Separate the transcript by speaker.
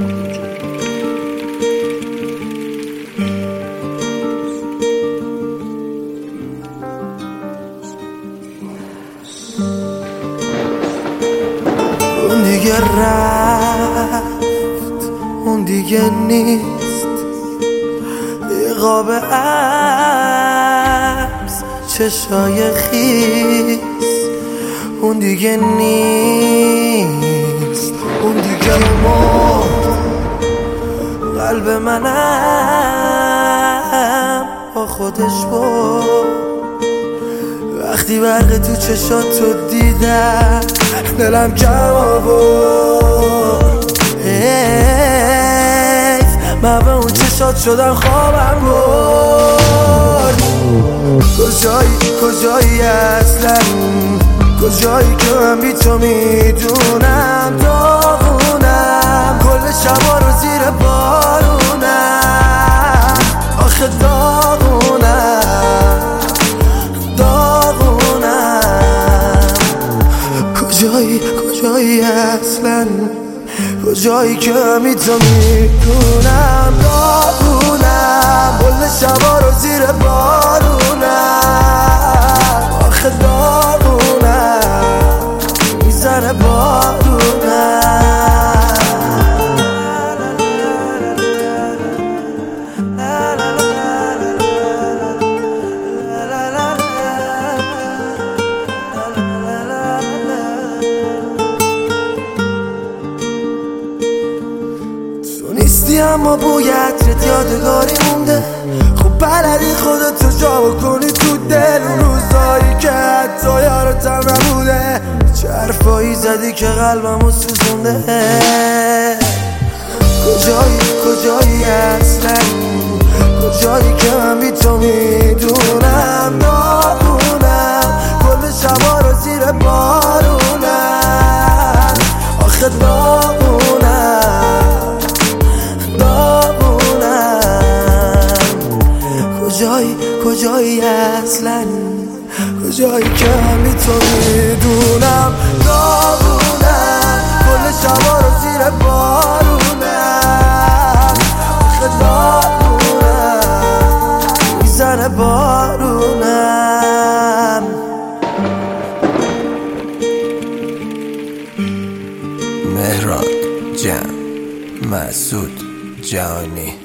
Speaker 1: اون دیگه رفت، اون دیگه نیست، یه قاب عکس چشای خیس. اون دیگه نیست، اون دیگه مرد، قلب منم با خودش برد. وقتی برق تو چشاتو دیدم دلم کم آورد. حیف من به اون چشات شدم خوابم برد. کجایی اصلا، کجایی که من بی تو میدونم داغونم، کل شبا رو زیر بارونم، آخه داغونم. کجایی اصلا، کجایی که من تو میدونم داغونم، کل شبا رو زیر بارونم، آخه داغونم، میزنه بارونم. نیستی اما بوی عطرت یادگاری مونده. خب بلدی خودتو جا بکنی تو دل، اون روزایی که حتی یارتم نبوده. چه حرفایی زدی که قلبمو سوزونده. کجایی اصلا، کجایی که من بی تو میدونم داغونم، کل شبا رو زیر بارونم، آخه کجایی اصلا، کجایی که من بی تو میدونم داغونم، کل شبا رو زیر بارونم، آخه داغونم، میزنه بارونم. مهران جان، مسعود جانی.